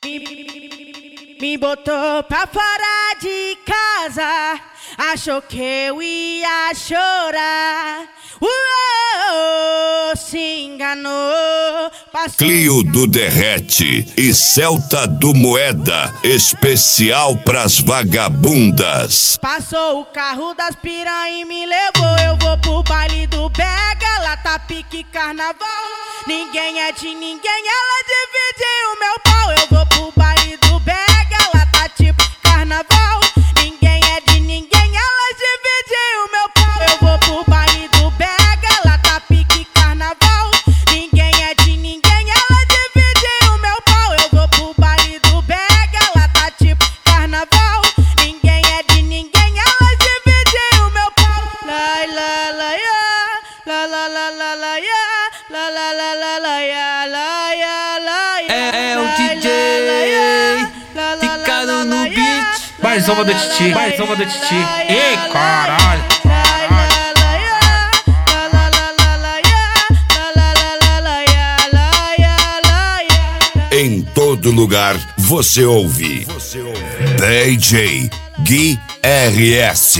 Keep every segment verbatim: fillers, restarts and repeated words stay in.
Me, me botou pra fora de casa, achou que eu ia chorar. Uou, se enganou. Clio do Derrete e Celta do Moeda, especial pras vagabundas. Passou o carro das piranha e me levou. Eu vou pro baile do Bega, lá tá pique carnaval. Ninguém é de ninguém, ela dividiu o meu pau. Eu vou pro baile do Bega, lá tá tipo carnaval. Ninguém é de ninguém, ela dividiu o meu pau. Eu vou pro baile do Bega, lá tá pique carnaval. Ninguém é de ninguém, ela dividiu o meu pau. Eu vou pro baile do Bega, lá tá tipo carnaval. Ninguém é de ninguém, ela dividiu o meu pau. La la la ya, la la la la la ya, la la la la la ya, la ya la ya. É, é o D J Ficado no beat. Mais uma do Titi, mais uma do Titi. Ei, caralho. Em todo lugar você ouve D J Gui R S.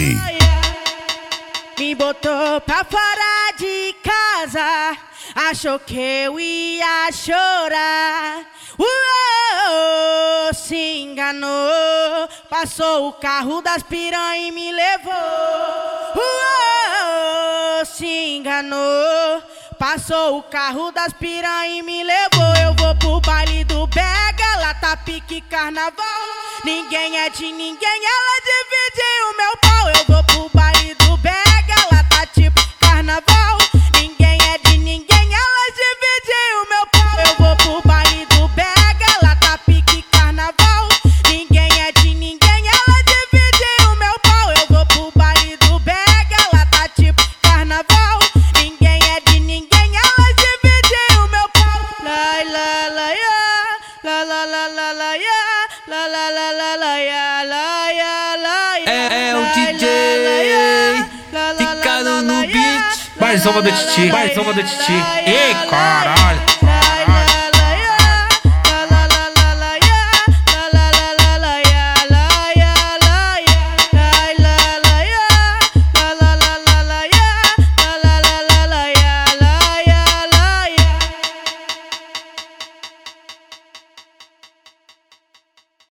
Me botou pra fora de casa, achou que eu ia chorar. Uou, se enganou. Passou o carro das piranha e me levou. Uou, se enganou. Passou o carro das piranha e me levou. Eu vou pro baile do Bega, lá tá pique carnaval. Ninguém é de ninguém, ela dividiu o meu pau. Eu vou pro baile do Bega, lá tá tipo carnaval. Ninguém é de ninguém, ela dividiu o meu pau. Eu vou pro baile do Bega, lá tá pique carnaval. Ninguém é de ninguém, ela dividiu o meu pau. Eu vou pro baile do Bega, lá tá tipo carnaval. Ninguém é de ninguém, ela dividiu o meu pau. La la la ya, la la la la la ya, la la la la la ya, la ya la ya. É, é o D J Ficado no beat. Mais uma do Titi, mais uma do Titi. Ei, caralho.